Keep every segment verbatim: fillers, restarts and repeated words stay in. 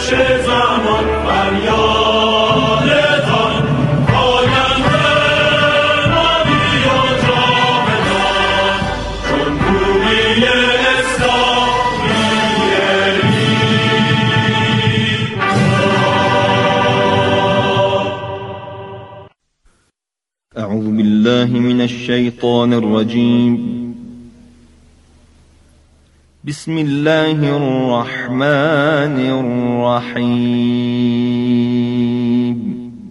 زمان فریادتان آینده مانی و جاودان جمهوری اسلامی أعوذ بالله من الشيطان الرجيم. بسم الله الرحمن الرحيم.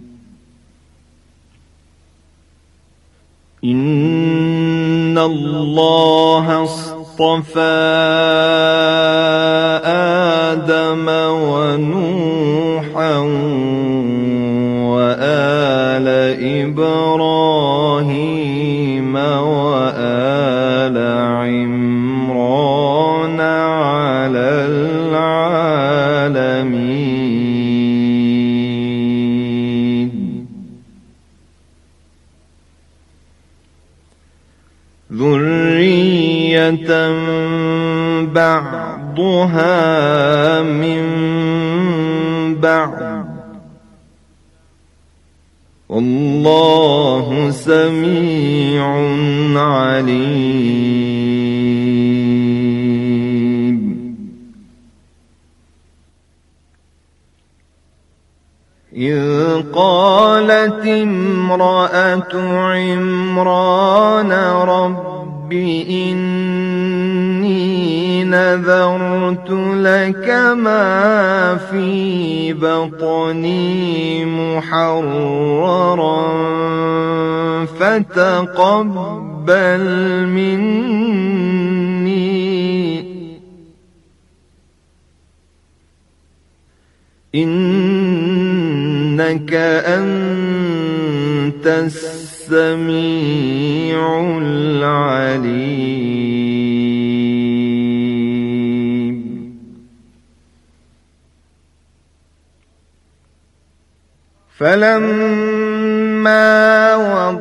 إن الله اصطفى آدم ونوحا وآل إبراهيم وآل عمران على العالمين ذرية بعضها من بعض والله سميع عليم. إذ قالت امرأة عمران رب إني نذرت لك ما في بطني محررا فتقبل مني إنك أنت السميع العليم. فلما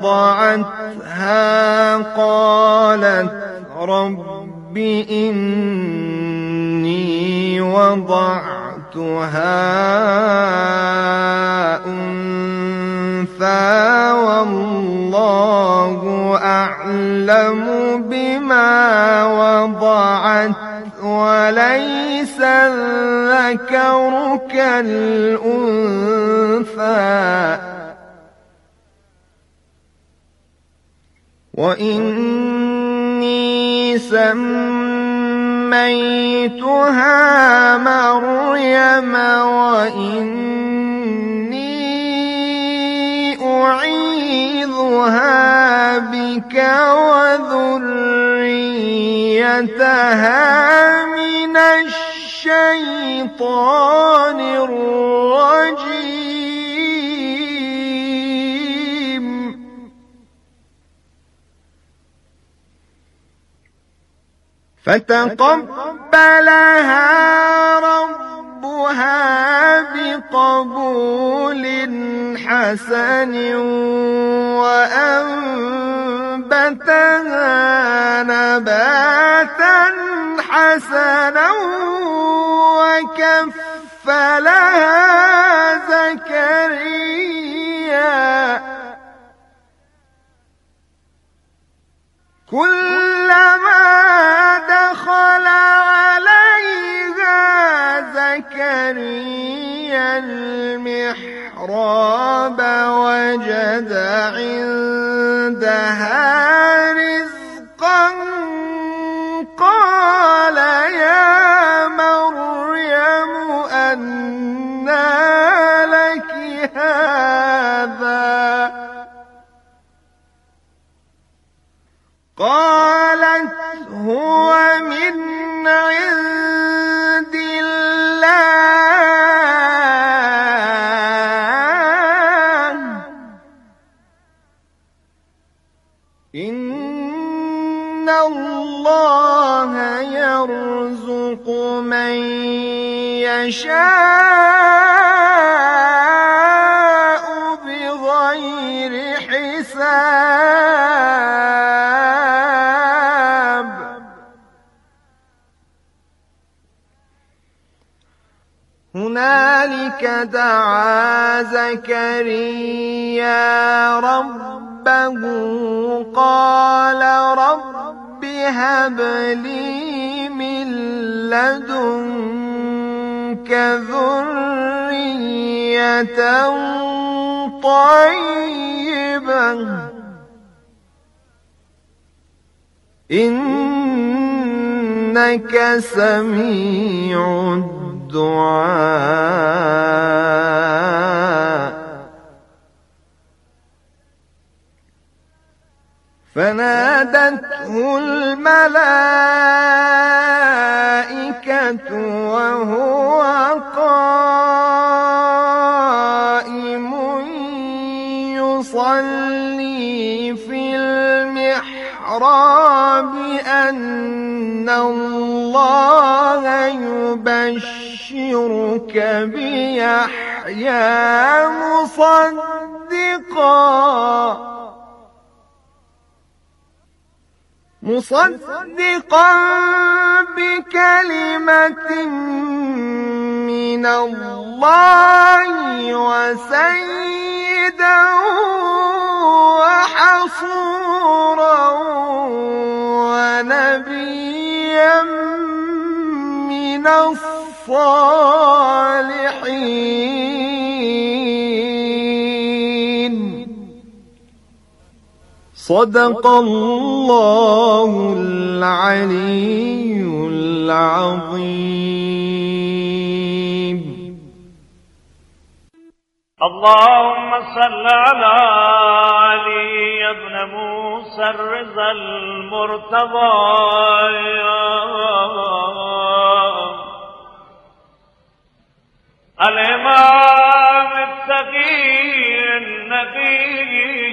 وضعتها قالت رب إني وضعتها أنثى والله أعلم بما وضعت وليس الذكر كالأنثى وإني سميتها مريم وإني أعيذها بك وذريتها من الشيطان الرجيم. فتقبلها ربها بقبول حسن وأنبتها نباتا حسنا وكفلها زكريا كلما دخل عليها زكريا المحراب وجد عندها رزقا قال يا مريم أنى لك هذا قالت هو من عند الله إن الله يرزق من يشاء بغير حساب. هنالك دعا زكريا ربه قال رب هب لي من لدنك ذرية طيبة إنك سميع الدعاء فنادته الملائكة وهو قائم يصلي في المحراب أن الله يبشرك بيحيى مصدقا مصدقا بكلمة من الله وسيدا وحصورا ونبيا من الصالحين. صدق الله العلي العظيم. اللهم صل على علي بن موسى الرضا المرتضى الإمام التقي النبي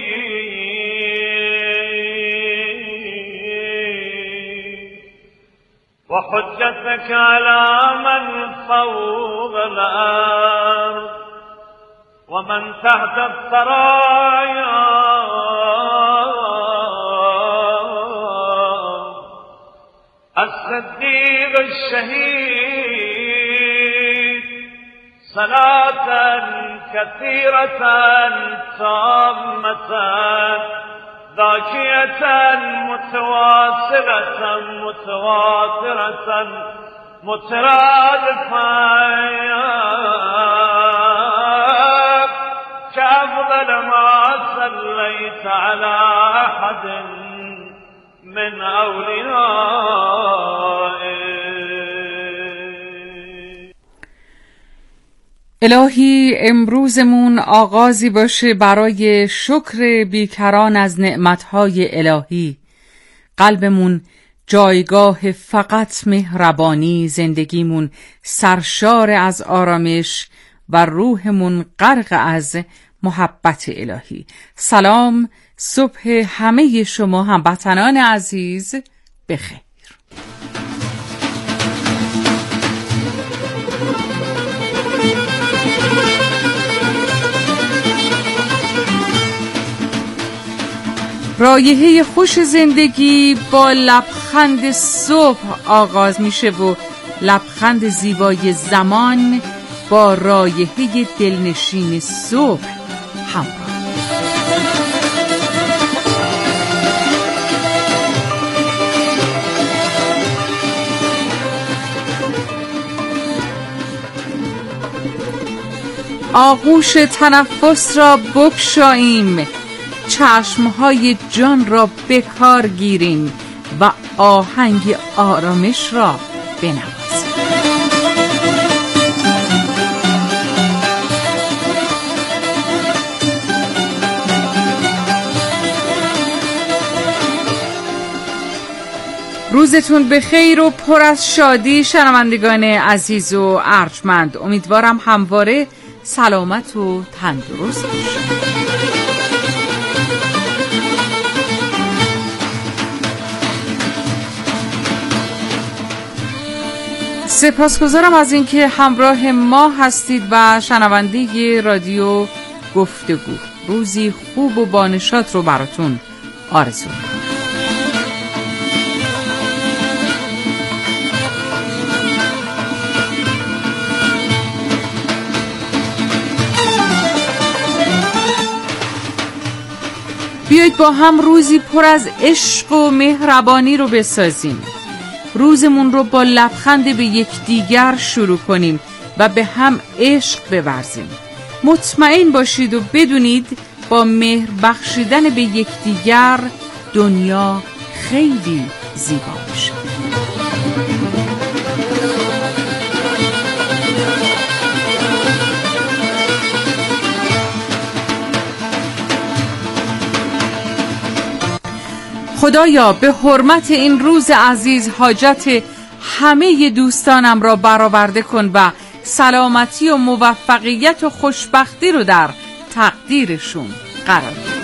وحجتك على من فوق الأرض ومن تحت الثرايا الصديق الشهيد صلاة كثيرة تامة ذاكية متواصلة متواترة مترادفة كأفضل ما صليت على أحد من أوليائك. الهی امروزمون آغازی باشه برای شکر بیکران از نعمتهای الهی. قلبمون جایگاه فقط مهربانی، زندگیمون سرشار از آرامش و روحمون غرق از محبت الهی. سلام، صبح همه شما هموطنان عزیز بخیر. رایحه خوش زندگی با لبخند صبح آغاز میشه و لبخند زیبای زمان با رایحه دلنشین صبح همراه. آغوش تنفس را بگشاییم، چشمهای جان را بکار گیریم و آهنگ آرامش را بنوازیم. روزتون بخیر و پر از شادی شنوندگان عزیز و ارجمند. امیدوارم همواره سلامت و تندرست باشید. سپاسگزارم از اینکه همراه ما هستید و شنونده رادیو گفتگو. روزی خوب و بانشات رو براتون آرزو می‌کنم. بیایید با هم روزی پر از عشق و مهربانی رو بسازیم. روزمون رو با لبخند به یکدیگر شروع کنیم و به هم عشق بورزیم. مطمئن باشید و بدونید با مهر بخشیدن به یکدیگر دنیا خیلی زیبا میشه. خدایا به حرمت این روز عزیز حاجت همه دوستانم را برآورده کن و سلامتی و موفقیت و خوشبختی رو در تقدیرشون قرار بده.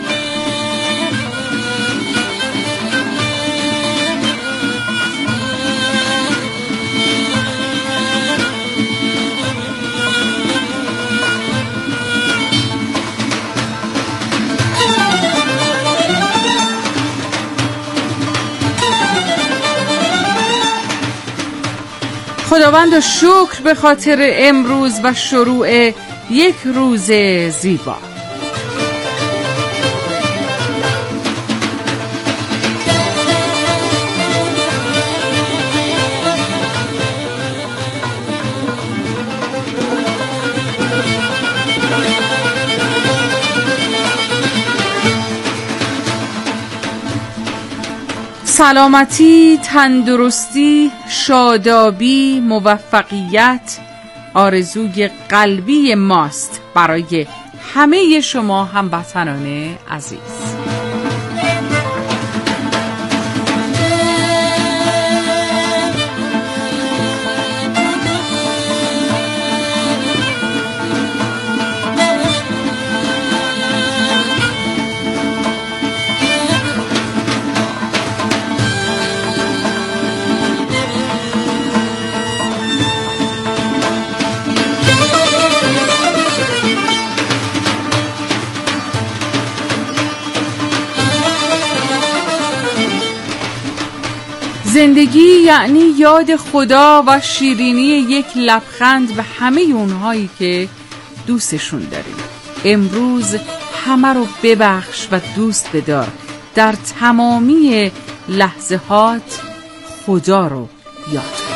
خداوند شکر به خاطر امروز و شروع یک روز زیبا. سلامتی، تندرستی، شادابی، موفقیت آرزوی قلبی ماست برای همه شما هموطنان عزیز. زندگی یعنی یاد خدا و شیرینی یک لبخند به همه اونهایی که دوستشون داریم. امروز همه رو ببخش و دوست بدار. در تمامی لحظات خدا رو یاد کن.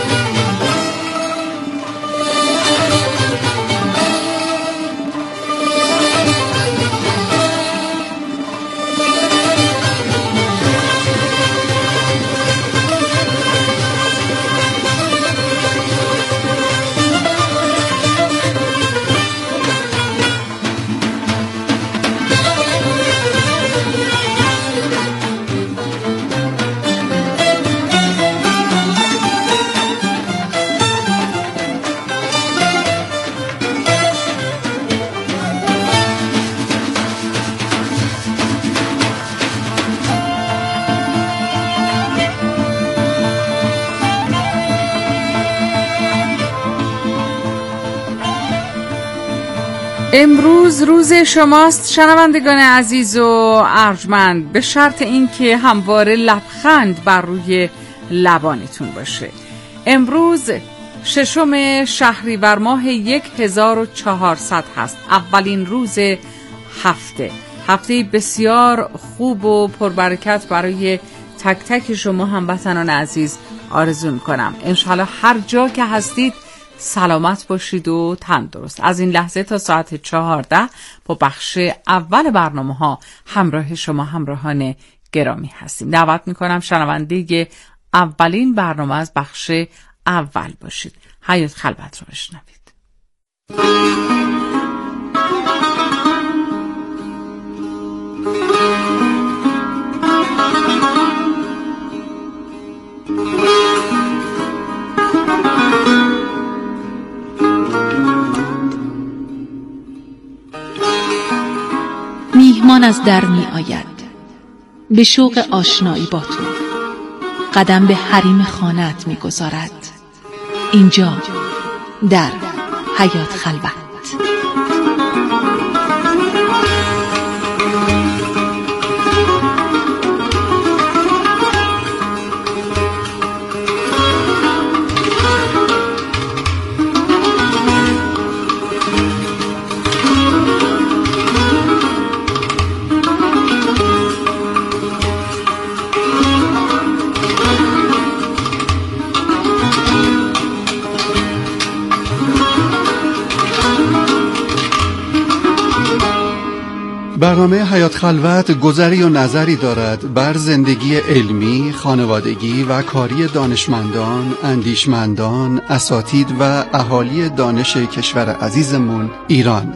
امروز روز شماست شنوندگان عزیز و ارجمند، به شرط اینکه همواره لبخند بر روی لبانتون باشه. امروز ششم شهریور ماه هزار و چهارصد هست، اولین روز هفته هفته بسیار خوب و پربرکت برای تک تک شما هموطنان عزیز آرزو میکنم. انشالله هر جا که هستید سلامت باشید و تندرست. از این لحظه تا ساعت چهارده با بخش اول برنامه ها همراه شما همراهان گرامی هستیم. دعوت میکنم شنونده اولین برنامه از بخش اول باشید. حیات خلوت رو بشنوید. میهمان از در می آید به شوق آشنایی با تو، قدم به حریم خانه‌ات می گذارد. اینجا در حیات خلوت. برنامه حیات خلوت گذری و نظری دارد بر زندگی علمی، خانوادگی و کاری دانشمندان، اندیشمندان، اساتید و اهالی دانش کشور عزیزمون ایران.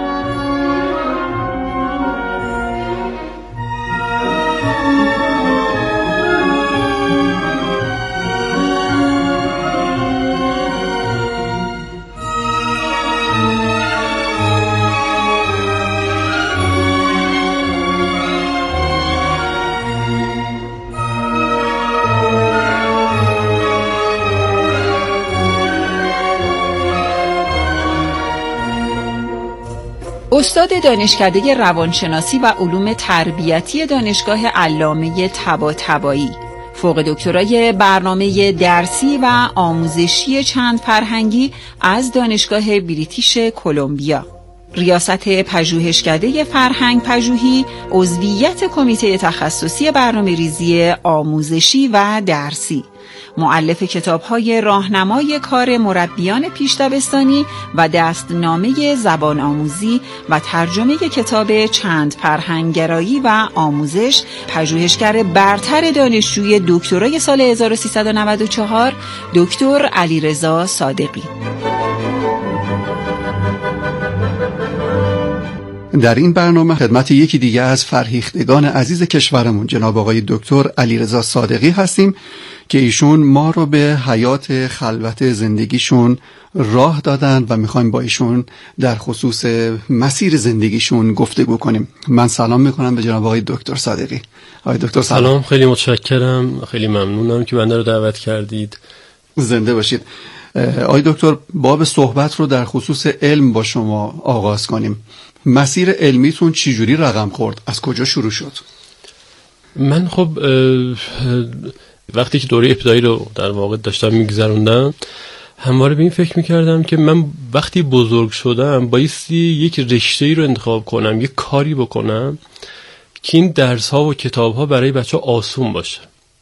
استاد دانشکده روانشناسی و علوم تربیتی دانشگاه علامه طباطبایی، فوق دکترای برنامه درسی و آموزشی چند فرهنگی از دانشگاه بریتیش کلمبیا، ریاست پژوهشکده فرهنگ پژوهی، عضویت کمیته تخصصی برنامه‌ریزی آموزشی و درسی، مؤلف کتاب‌های راهنمای کار مربیان پیش دبستانی و دستنامه زبان آموزی و ترجمه کتاب چند فرهنگگرایی و آموزش، پژوهشگر برتر دانشجوی دکترای سال هزار و سیصد و نود و چهار، دکتر علیرضا صادقی. در این برنامه خدمت یکی دیگه از فرهیختگان عزیز کشورمون جناب آقای دکتر علیرضا صادقی هستیم که ایشون ما رو به حیات خلوت زندگیشون راه دادن و میخوایم با ایشون در خصوص مسیر زندگیشون گفتگو کنیم. من سلام میکنم به جناب آقای دکتر صادقی. آقای دکتر سلام. سلام، خیلی متشکرم، خیلی ممنونم که بنده رو دعوت کردید. زنده باشید. آقای دکتر، باب صحبت رو در خصوص علم با شما آغاز کنیم. مسیر علمیتون چجوری رقم خورد؟ از کجا شروع شد؟ من خب وقتی که دوره ابتدایی رو در واقع داشتم میگذروندم، همواره به این فکر میکردم که من وقتی بزرگ شدم بایستی یک رشته‌ای رو انتخاب کنم، یک کاری بکنم که این درس ها و کتاب ها برای بچه ها آسون باشه.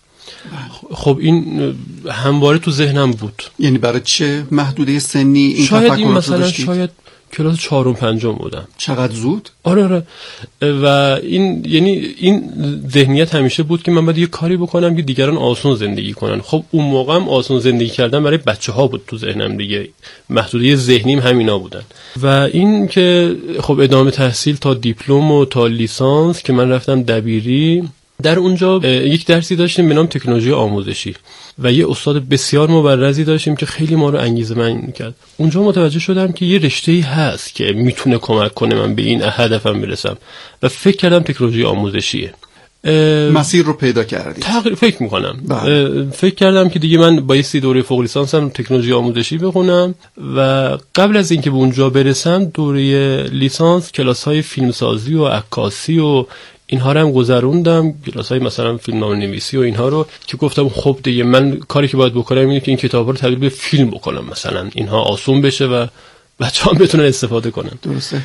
خب این همواره تو ذهنم بود. یعنی برای چه محدوده سنی این شاید این تفکر مثلا رو داشتید؟ شاید کلاس چهارم پنجم بودم. چقدر زود؟ آره آره. و این یعنی این ذهنیت همیشه بود که من باید یه کاری بکنم که دیگران آسون زندگی کنن. خب اون موقع هم آسون زندگی کردن برای بچه ها بود تو ذهنم دیگه، محدوده ذهنیم همینا بودن. و این که خب ادامه تحصیل تا دیپلم و تا لیسانس که من رفتم دبیری، در اونجا یک درسی داشتیم به نام تکنولوژی آموزشی و یه استاد بسیار مبرزی داشتیم که خیلی ما رو انگیزه‌مند می‌کرد. اونجا متوجه شدم که یه رشته‌ای هست که میتونه کمک کنه من به این هدفم برسم و فکر کردم تکنولوژی آموزشیه. مسیر رو پیدا کردید؟ تقریبا فکر می‌کنم. فکر کردم که دیگه من بایستی دوره فوق لیسانسم تکنولوژی آموزشی بخونم و قبل از اینکه به اونجا برسم دوره لیسانس کلاس‌های فیلمسازی و عکاسی و اینها رو هم گذروندم، کلاس‌های مثلا فیلمنامه‌نویسی و اینها رو، که گفتم خب دیگه من کاری که باید بکنم اینه که این کتابا رو تبدیل به فیلم بکنم، مثلا اینها آسون بشه و بچه‌ها بتونن استفاده کنن. درسته.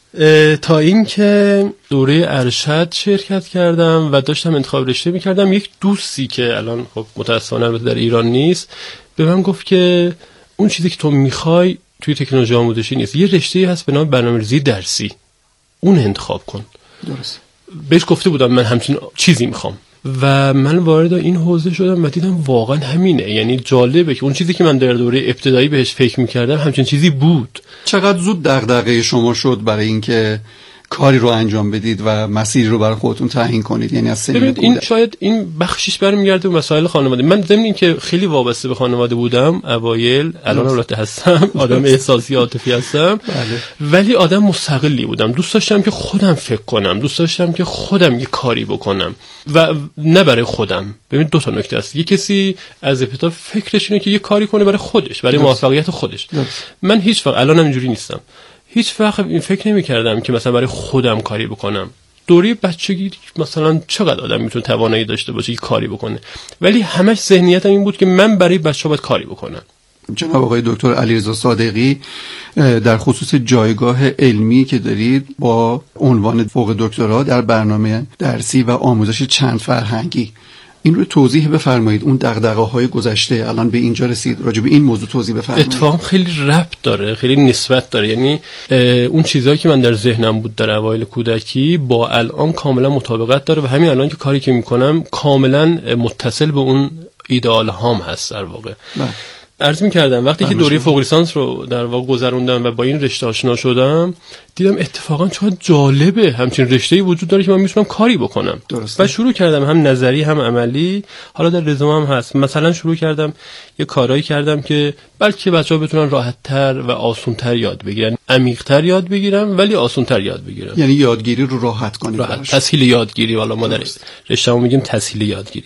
تا اینکه دوره ارشد شرکت کردم و داشتم انتخاب رشته می‌کردم، یک دوستی که الان خب متأسفانه البته در ایران نیست به من گفت که اون چیزی که تو می‌خوای توی تکنولوژی آموزشی نیست، یه رشته‌ای هست به نام برنامه‌ریزی درسی، اون انتخاب کن. درست. بهش گفته بودم من همچین چیزی میخوام و من وارد این حوزه شدم و دیدم واقعا همینه. یعنی جالبه که اون چیزی که من در دوره ابتدایی بهش فکر میکردم همچین چیزی بود. چقدر زود دغدغه شما شد برای اینکه کاری رو انجام بدید و مسیری رو برای خودتون تعیین کنید؟ یعنی از سن ببینید این شاید این بخشش برمیگرده به مسائل خانواده. من ضمن اینکه خیلی وابسته به خانواده بودم اوایل، الان البته هستم آدم احساسی عاطفی هستم، بله. ولی آدم مستقلی بودم. دوست داشتم که خودم فکر کنم، دوست داشتم که خودم یه کاری بکنم و نه برای خودم. ببینید دو تا نکته است. یه کسی از ابتدا فکرش اینه که یه کاری کنه برای خودش، برای موفقیت خودش. دست. من هیچ وقت الانم اینجوری نیستم. هیچ وقت این فکر نمی کردم که مثلا برای خودم کاری بکنم. دوره بچگی مثلا چقدر آدم میتونه توانایی داشته باشه که کاری بکنه، ولی همش ذهنیتم این بود که من برای بچه‌ها باید کاری بکنم. جناب آقای دکتر علیرضا صادقی، در خصوص جایگاه علمی که دارید با عنوان فوق دکترا در برنامه درسی و آموزش چند فرهنگی، این رو توضیح بفرمایید. اون دغدغه‌های گذشته الان به اینجا رسید، راجع به این موضوع توضیح بفرمایید. اتفاقا خیلی ربط داره، خیلی نسبت داره. یعنی اون چیزایی که من در ذهنم بود در اوایل کودکی با الان کاملا مطابقت داره و همین الان که کاری که میکنم کاملا متصل به اون ایدئال هام هست در واقع. عرض می‌کردم وقتی که دوره فوق لیسانس رو در واقع گذروندم و با این رشته آشنا شدم، دیدم اتفاقا چقدر جالبه همچین رشته‌ای وجود داره که من میتونم کاری بکنم. درسته. و شروع کردم هم نظری هم عملی، حالا در رزومم هست. مثلا شروع کردم یه کارایی کردم که بلکه بچه‌ها بتونن راحت‌تر و آسان‌تر یاد بگیرن، عمیق‌تر یاد بگیرن ولی آسان‌تر یاد بگیرن. یعنی یادگیری رو راحت کنید. راحت. تسهیل یادگیری، والا ما در رشته‌مون میگیم تسهیل یادگیری.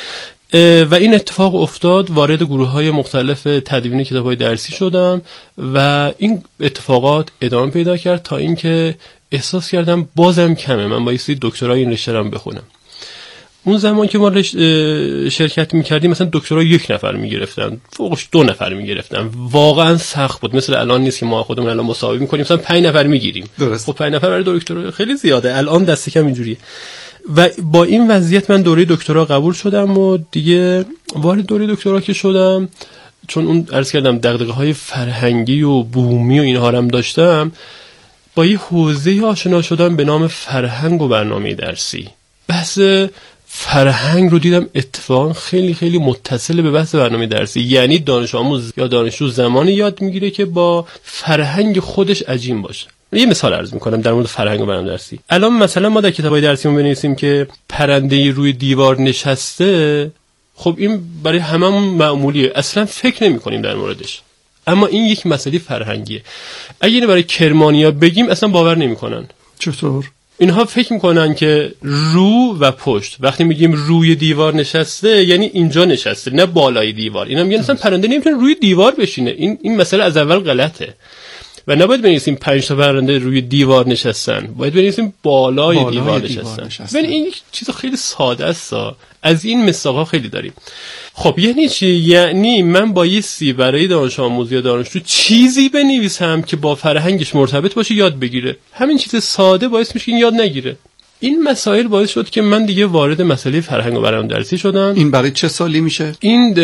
و این اتفاق افتاد، وارد گروه‌های مختلف تدوین کتاب‌های درسی شدم و این اتفاقات ادامه پیدا کرد تا اینکه احساس کردم بازم کمه، من بایستی دکترای این رشته رو بخونم. اون زمان که ما شرکت می‌کردیم مثلا دکترا یک نفر می‌گرفتن، فوقش دو نفر می‌گرفتن. واقعا سخت بود، مثل الان نیست که ما خودمون الان مساوی می‌کنیم مثلا پنج نفر می‌گیریم. خب پنج نفر برای دکترا خیلی زیاده، الان دست کم اینجوریه. و با این وضعیت من دوره دکترا قبول شدم و دیگه وارد دوره دکترا که شدم، چون اون عرض کردم دغدغه‌های فرهنگی و بومی و اینها رو هم داشتم، با یه حوزه آشنا شدم به نام فرهنگ و برنامه درسی. بحث فرهنگ رو دیدم اتفاقا خیلی خیلی متصل به بحث برنامه درسی. یعنی دانش آموز یا دانشجو زمانی یاد میگیره که با فرهنگ خودش عجین باشه. یه مثال عرض میکنم در مورد فرهنگ و برنامه درسی. الان مثلا ما در کتابای درسیمون بنویسیم که پرنده روی دیوار نشسته، خب این برای هممون معمولیه، اصلا فکر نمیکنیم در موردش. اما این یک مسئله فرهنگیه. اگه اینو برای کرمانیا بگیم اصلا باور نمیکنن. چطور؟ اینها فکر میکنن که رو و پشت، وقتی میگیم روی دیوار نشسته یعنی اینجا نشسته نه بالای دیوار. اینا میگن اصلا پرنده نمیتونه روی دیوار بشینه. این این مسئله از اول غلطه. و نباید بنویسیم پنج تا پرنده روی دیوار نشستن، باید بنویسیم بالای, بالای دیوار, دیوار نشستن, نشستن. ولی این چیز خیلی ساده است. از این مثال‌ها خیلی داریم. خب یعنی چی؟ یعنی من بایستی برای دانش آموز یا دانشجو چیزی بنویسم که با فرهنگش مرتبط باشه، یاد بگیره. همین چیز ساده باعث میشه این یاد نگیره. این مسائل باعث شد که من دیگه وارد مسئله فرهنگ و برنامه درسی شدم. این برای چه سالی میشه؟ این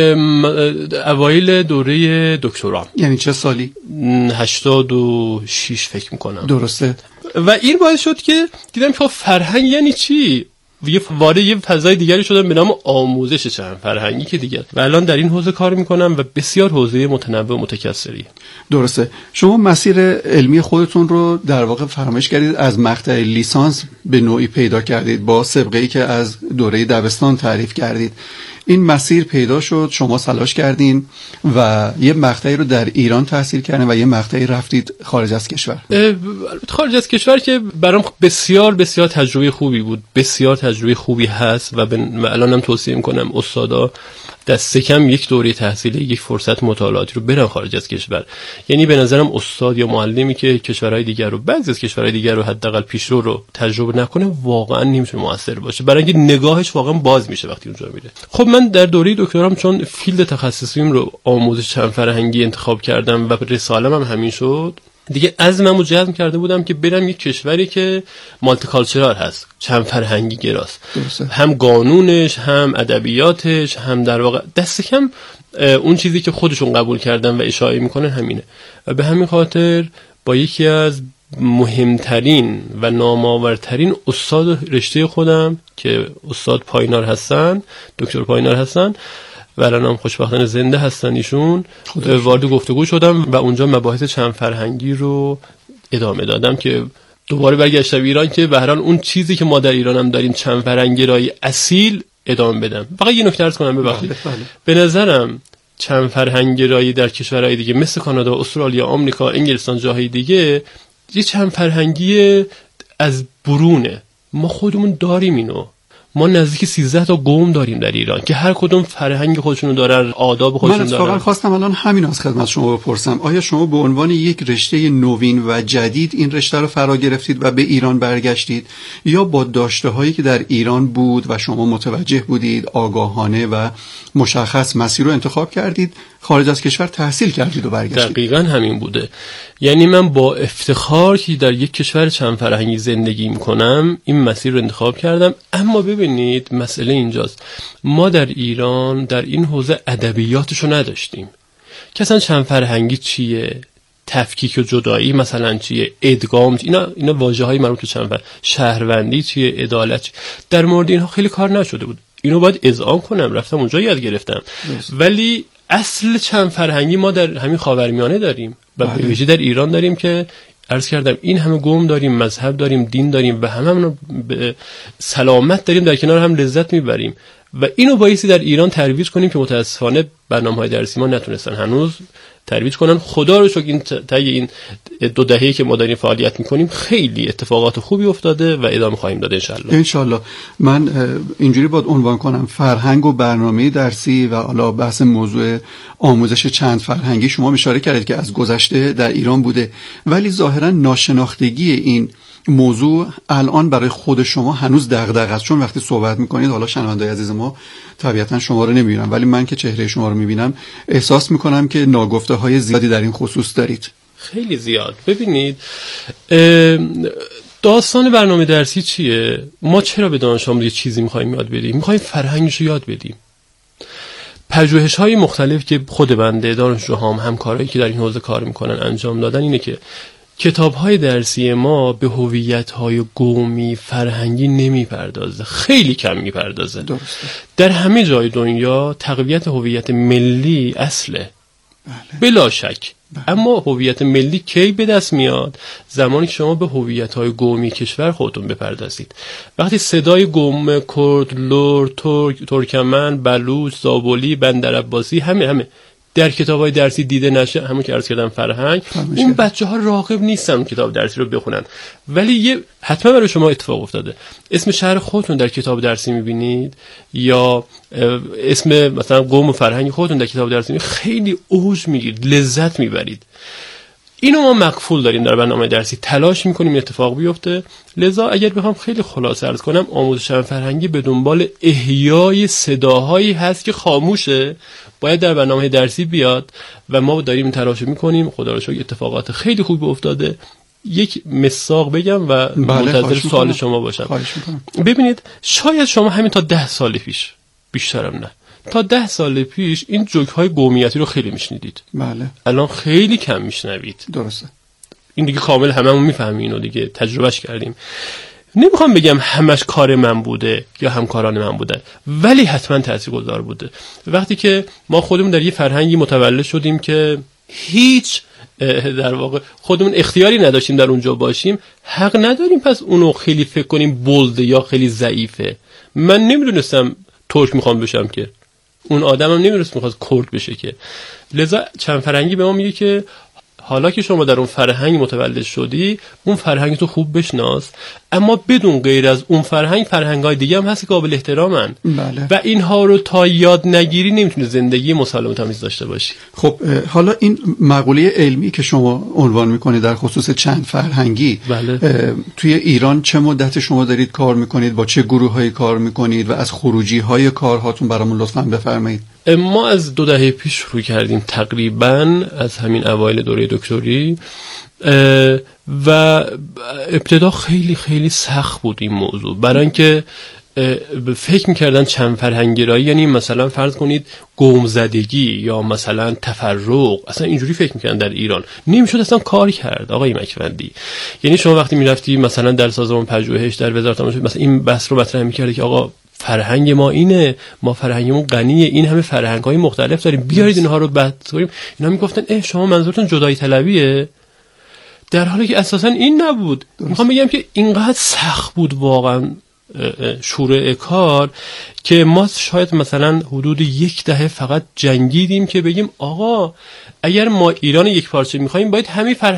اوایل دوره دکترا. یعنی چه سالی؟ هشتاد و شش فکر میکنم. درسته. و این باعث شد که دیدم که فرهنگ یعنی چی؟ یه وارد یه فضای دیگری شدم به نام آموزش چند فرهنگی که دیگه و الان در این حوزه کار میکنم و بسیار حوزه متنوع و متکثری. درسته. شما مسیر علمی خودتون رو در واقع فراموش کردید، از مقطع لیسانس به نوعی پیدا کردید با سابقه‌ای که از دوره دبستان تعریف کردید. این مسیر پیدا شد، شما تلاش کردین و یه مقطعی رو در ایران تحصیل کردین و یه مقطعی رفتید خارج از کشور. خارج از کشور که برام بسیار بسیار تجربه خوبی بود، بسیار تجربه خوبی هست و, و الان هم توصیه میکنم استادا دست کم یک دوره تحصیلی، یک فرصت مطالعاتی رو برن خارج از کشور. یعنی به نظرم استاد یا معلمی که کشورهای دیگر رو، بعضی از کشورهای دیگر رو حداقل پیشرو رو تجربه نکنه واقعا نمیتونه موثر باشه، برای اینکه نگاهش واقعا باز میشه وقتی اونجا میره. خب من در دوره دکترام چون فیلد تخصصیم رو آموزش چند فرهنگی انتخاب کردم و رساله‌م هم همین شد، دیگه عزممو جزم کرده بودم که برم یک کشوری که مالتی کالچرال هست، چند فرهنگی گراست. هم قانونش، هم ادبیاتش، هم در واقع دست کم اون چیزی که خودشون قبول کردن و اشاعه میکنن همینه. و به همین خاطر با یکی از مهمترین و نامآورترین استاد رشته خودم که استاد پاینار هستن، دکتر پاینار هستن و الان خوشبختانه زنده هستن ایشون، وارد گفتگو شدم و اونجا مباحث چند فرهنگی رو ادامه دادم که دوباره برگشتم ایران که به هر حال اون چیزی که ما در ایران هم داریم چند فرهنگی رای اصیل ادامه بدم. فقط یه نکته عرض کنم ببخشید. به نظرم چند فرهنگی رای در کشورهای دیگه مثل کانادا، استرالیا، آمریکا، انگلستان، جاهای دیگه یه چند فرهنگی از برونه. ما خودمون داریم اینو. ما نزدیک سیزده تا قوم داریم در ایران که هر کدوم فرهنگ خودشونو دارن، آداب خودشونو دارن. من اتفاقا خواستم الان همین از خدمت شما بپرسم، آیا شما به عنوان یک رشته نوین و جدید این رشته رو فرا گرفتید و به ایران برگشتید، یا با داشته هایی که در ایران بود و شما متوجه بودید آگاهانه و مشخص مسیر رو انتخاب کردید خارج از کشور تحصیل کردید و برگشتید. دقیقاً همین بوده. یعنی من با افتخار که در یک کشور چند فرهنگی زندگی میکنم این مسیر رو انتخاب کردم. اما ببینید مسئله اینجاست، ما در ایران در این حوزه ادبیاتشو نداشتیم که اصلا چند فرهنگی چیه، تفکیک و جدایی مثلا چیه، ادغام، اینا اینا واژه‌های مربوط به چند فرهنگ، شهروندی چیه، عدالت چیه. در مورد اینها خیلی کار نشده بود. اینو باید اذعان کنم، رفتم اونجا یاد گرفتم. ولی اصل چند فرهنگی ما در همین خاورمیانه داریم و به ویژه در ایران داریم که عرض کردم این همه قوم داریم، مذهب داریم، دین داریم و هممون به سلامت داریم، در کنار هم لذت میبریم و اینو بایستی در ایران ترویج کنیم که متاسفانه برنامه‌های درسی ما نتونستن هنوز ترویج کنن. خدا رو شکر این طی این دو دهه‌ای که ما داریم فعالیت میکنیم خیلی اتفاقات خوبی افتاده و ادامه خواهیم داد ان شاءالله. ان شاءالله. من اینجوری باید عنوان کنم فرهنگ و برنامه درسی و حالا بحث موضوع آموزش چند فرهنگی. شما اشاره کردید که از گذشته در ایران بوده، ولی ظاهرا ناشناختگی این موضوع الان برای خود شما هنوز دغدغه است. چون وقتی صحبت میکنید، حالا شنونده‌های عزیز ما طبیعتا شما رو نمیبینم، ولی من که چهره شما رو میبینم احساس میکنم که ناگفته های زیادی در این خصوص دارید. خیلی زیاد. ببینید داستان برنامه درسی چیه؟ ما چرا به دانش آموز یه چیزی میخوایم یاد بدیم؟ میخوایم فرهنگش رو یاد بدیم. پژوهش‌های مختلف که خود بنده، دانشجوهام، همکارایی که در این حوزه کار میکنن انجام دادن اینه که کتاب‌های درسی ما به هویت‌های قومی، فرهنگی نمی‌پردازه، خیلی کم می‌پردازه. درسته. در همه جای دنیا تقویت هویت ملی اصله. بله. بلا شک. بله. اما هویت ملی کی به دست میاد؟ زمانی که شما به هویت‌های قومی کشور خودتون بپردازید. وقتی صدای قوم کرد، لر، ترک، ترکمن، بلوچ، زابلی، بندرعباسی همه همه در کتاب‌های درسی دیده نشه، همون که عرض کردم فرهنگ، اون بچه‌ها راغب نیستن کتاب درسی رو بخونن. ولی یه حتما برای شما اتفاق افتاده، اسم شهر خودتون در کتاب درسی می‌بینید یا اسم مثلا قوم و فرهنگ خودتون در کتاب درسی می‌بینید، خیلی اوج می‌گیرید، لذت می‌برید. اینو ما مقفول داریم در برنامه درسی، تلاش می‌کنیم اتفاق بیفته. لذا اگر بخوام خیلی خلاصه عرض کنم، آموزش فرهنگی به دنبال احیای صداهایی هست که خاموشه، باید در برنامه درسی بیاد و ما داریم تلاش می‌کنیم. خدا رو شکر اتفاقات خیلی خوبی افتاده. یک مثال بگم و منتظر سوال شما باشم. ببینید، شاید شما همین تا ده سال پیش، بیشترم نه، تا ده سال پیش این جوک‌های قومیتی رو خیلی میشنیدید. بله. الان خیلی کم میشنوید. درسته. این دیگه کامل هممون میفهمیم، اینو دیگه تجربهش کردیم. نمیخوام بگم همش کار من بوده یا همکاران من بوده، ولی حتما تاثیرگذار بوده. وقتی که ما خودمون در یه فرهنگی متولد شدیم که هیچ در واقع خودمون اختیاری نداشتیم در اونجا باشیم، حق نداریم پس اونو خیلی فکر کنیم بولده یا خیلی ضعیفه. من نمیدونستم ترک میخوام بشم که، اون آدمم نمیدونست میخواست کرد بشه که. لذا چند فرهنگی به ما میگه که حالا که شما در اون فرهنگ متولد شدی، اون فرهنگ تو خوب بشناس، اما بدون غیر از اون فرهنگ فرهنگ‌های دیگه هم هست که قابل احترامن. بله. و اینها رو تا یاد نگیری نمیتونی زندگی مسالمت آمیز داشته باشی. خب حالا این مقوله علمی که شما عنوان میکنید در خصوص چند فرهنگی، بله. توی ایران چه مدت شما دارید کار میکنید، با چه گروه‌هایی کار میکنید و از خروجی‌های کارهاتون برامون لطفاً بفرمایید. ما از دو دهه پیش شروع کردیم، تقریباً از همین اوایل دوره دکتری، و ابتدا خیلی خیلی سخت بود این موضوع، برای اینکه فکر میکردن چند فرهنگرایی یعنی مثلا فرض کنید قوم زدگی یا مثلا تفرق، اصلا اینجوری فکر میکردن در ایران. نمیشد اصلا کار کرد آقای مکوندی. یعنی شما وقتی میرفتی مثلا در سازمان پژوهش در وزارت آموزش مثلا این بحث رو مطرح میکردی که آقا فرهنگ ما اینه، ما فرهنگمون غنیه، این همه فرهنگ‌های مختلف داریم، بیارید اینها رو بحث کنیم. اینا میگفتن اه شما منظورتون جدایی طلبیه، در حالی که اساسا این نبود. میخوام بگم که اینقدر سخت بود واقعا شروع کار که ما شاید مثلا حدود یک دهه فقط جنگیدیم که بگیم آقا اگر ما ایران یک پارچه میخوایم باید همین فرهنگ